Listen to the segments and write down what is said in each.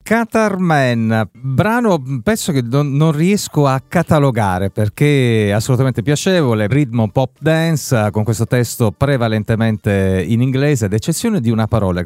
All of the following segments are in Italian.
Qatar Man, brano penso che non riesco a catalogare perché è assolutamente piacevole, ritmo pop dance con questo testo prevalentemente in inglese, ad eccezione di una parola,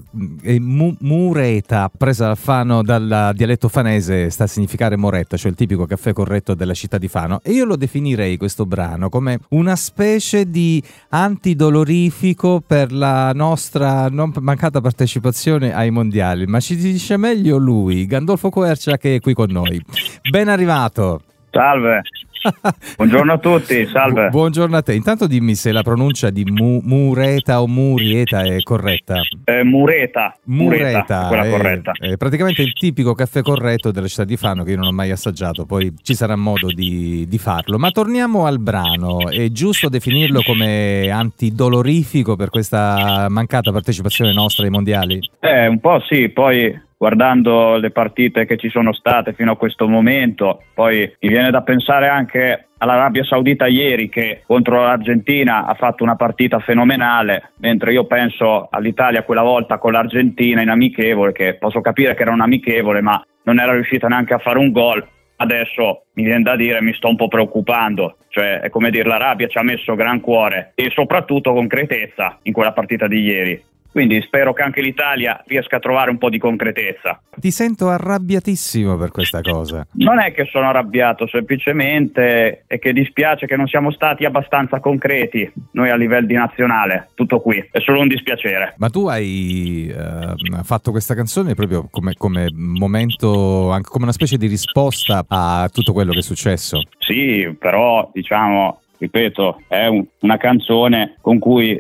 mureta, presa dal Fano, dal dialetto fanese, sta a significare moretta, cioè il tipico caffè corretto della città di Fano, e io lo definirei questo brano come una specie di antidolorifico per la nostra non mancata partecipazione ai mondiali, ma ci dice meglio lui, Gandolfo Quercia, che è qui con noi. Ben arrivato. Salve. Buongiorno a tutti, salve. Buongiorno a te. Intanto dimmi se la pronuncia di Mureta o Murieta è corretta. Mureta, quella è, corretta. È praticamente il tipico caffè corretto della città di Fano, che io non ho mai assaggiato, poi ci sarà modo di farlo. Ma torniamo al brano, è giusto definirlo come antidolorifico per questa mancata partecipazione nostra ai mondiali? Un po' sì, poi guardando le partite che ci sono state fino a questo momento, poi mi viene da pensare anche all'Arabia Saudita ieri, che contro l'Argentina ha fatto una partita fenomenale, mentre io penso all'Italia quella volta con l'Argentina in amichevole, che posso capire che era un amichevole, ma non era riuscita neanche a fare un gol. Adesso mi viene da dire, mi sto un po' preoccupando, cioè è come dire, l'Arabia ci ha messo gran cuore e soprattutto concretezza in quella partita di ieri. Quindi spero che anche l'Italia riesca a trovare un po' di concretezza. Ti sento arrabbiatissimo per questa cosa. Non è che sono arrabbiato, semplicemente è che dispiace che non siamo stati abbastanza concreti noi a livello di nazionale. Tutto qui, è solo un dispiacere. Ma tu hai fatto questa canzone proprio come momento, anche come una specie di risposta a tutto quello che è successo? Sì, però diciamo, ripeto, è una canzone con cui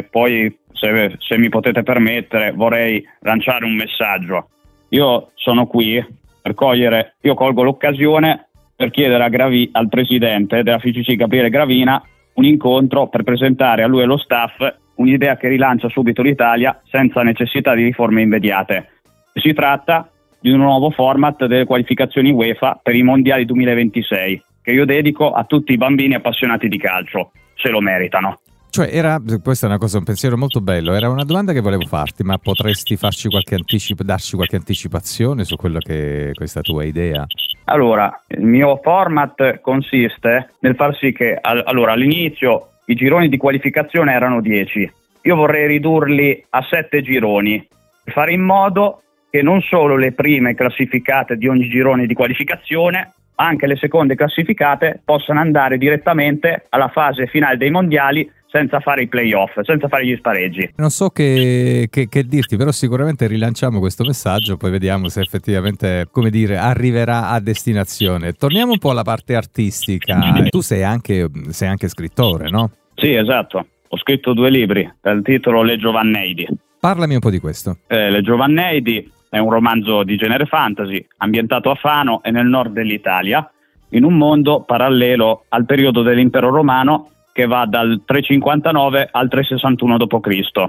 se mi potete permettere, vorrei lanciare un messaggio. Io sono qui per colgo l'occasione per chiedere al presidente della FIGC, Gabriele Gravina, un incontro per presentare a lui e allo staff un'idea che rilancia subito l'Italia senza necessità di riforme immediate. Si tratta di un nuovo format delle qualificazioni UEFA per i mondiali 2026, che io dedico a tutti i bambini appassionati di calcio, se lo meritano. Cioè questa è un pensiero molto bello, era una domanda che volevo farti, ma potresti darci qualche anticipazione su quello che è questa tua idea? Allora, il mio format consiste nel far sì che all'inizio i gironi di qualificazione erano 10, io vorrei ridurli a 7 gironi, fare in modo che non solo le prime classificate di ogni girone di qualificazione, ma anche le seconde classificate possano andare direttamente alla fase finale dei mondiali senza fare i play-off, senza fare gli spareggi. Non so che dirti, però sicuramente rilanciamo questo messaggio, poi vediamo se effettivamente, come dire, arriverà a destinazione. Torniamo un po' alla parte artistica. Tu sei anche scrittore, no? Sì, esatto. Ho scritto 2 libri dal titolo Le Giovanneidi. Parlami un po' di questo. Le Giovanneidi è un romanzo di genere fantasy, ambientato a Fano e nel nord dell'Italia, in un mondo parallelo al periodo dell'Impero Romano, che va dal 359 al 361 d.C.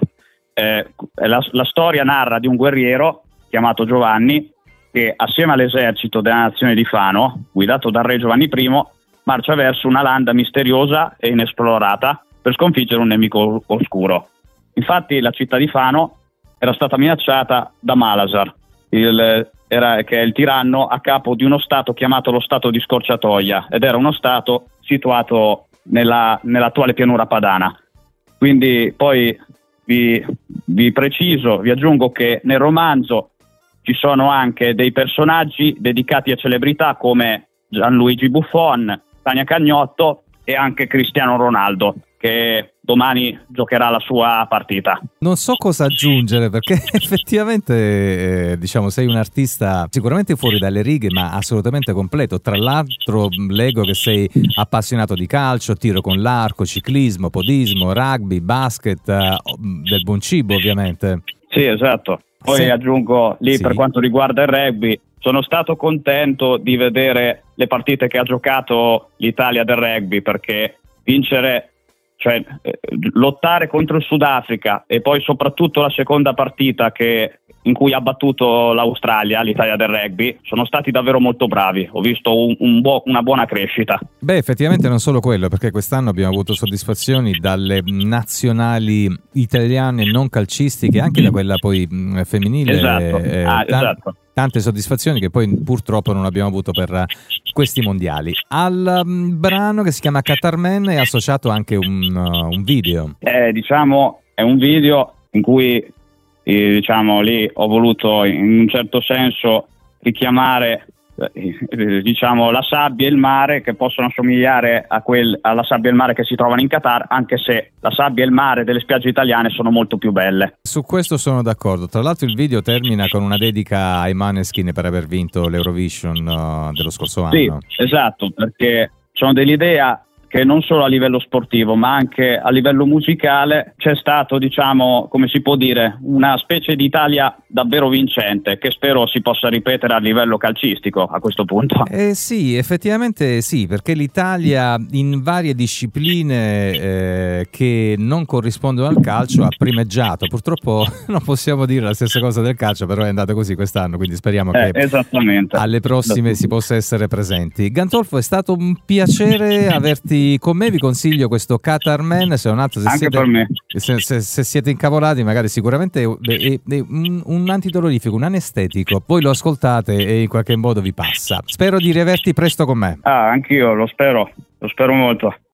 La storia narra di un guerriero chiamato Giovanni che, assieme all'esercito della nazione di Fano, guidato dal re Giovanni I, marcia verso una landa misteriosa e inesplorata per sconfiggere un nemico oscuro. Infatti la città di Fano era stata minacciata da Malasar, che è il tiranno a capo di uno stato chiamato lo Stato di Scorciatoia, ed era uno stato situato nell'attuale pianura padana. Quindi poi vi aggiungo che nel romanzo ci sono anche dei personaggi dedicati a celebrità come Gianluigi Buffon, Tania Cagnotto e anche Cristiano Ronaldo, che domani giocherà la sua partita. Non so cosa aggiungere, perché effettivamente sei un artista sicuramente fuori dalle righe, ma assolutamente completo. Tra l'altro leggo che sei appassionato di calcio, tiro con l'arco, ciclismo, podismo, rugby, basket, del buon cibo ovviamente. Sì, esatto. Poi aggiungo per quanto riguarda il rugby, sono stato contento di vedere le partite che ha giocato l'Italia del rugby, perché lottare contro il Sudafrica e poi soprattutto la seconda partita in cui ha battuto l'Australia, l'Italia del rugby, sono stati davvero molto bravi. Ho visto una buona crescita. Beh, effettivamente non solo quello, perché quest'anno abbiamo avuto soddisfazioni dalle nazionali italiane non calcistiche, anche da quella poi femminile. Esatto. tante soddisfazioni che poi purtroppo non abbiamo avuto per questi mondiali. Al brano che si chiama Qatar-Men è associato anche un video. Diciamo è un video in cui diciamo lì ho voluto in un certo senso richiamare diciamo la sabbia e il mare, che possono assomigliare alla sabbia e il mare che si trovano in Qatar, anche se la sabbia e il mare delle spiagge italiane sono molto più belle. Su questo sono d'accordo. Tra l'altro il video termina con una dedica ai Maneskin per aver vinto l'Eurovision dello scorso anno. Sì, esatto, perché sono dell'idea che non solo a livello sportivo ma anche a livello musicale c'è stato, diciamo, come si può dire, una specie di Italia davvero vincente, che spero si possa ripetere a livello calcistico a questo punto. Sì, effettivamente sì, perché l'Italia in varie discipline che non corrispondono al calcio ha primeggiato. Purtroppo non possiamo dire la stessa cosa del calcio, però è andato così quest'anno, quindi speriamo che alle prossime si possa essere presenti. Gantolfo, è stato un piacere averti con me. Vi consiglio questo Qatar-Men, se non altro se siete incavolati, magari sicuramente è un antidolorifico, un anestetico, voi lo ascoltate e in qualche modo vi passa. Spero di riaverti presto con me. Anch'io lo spero molto.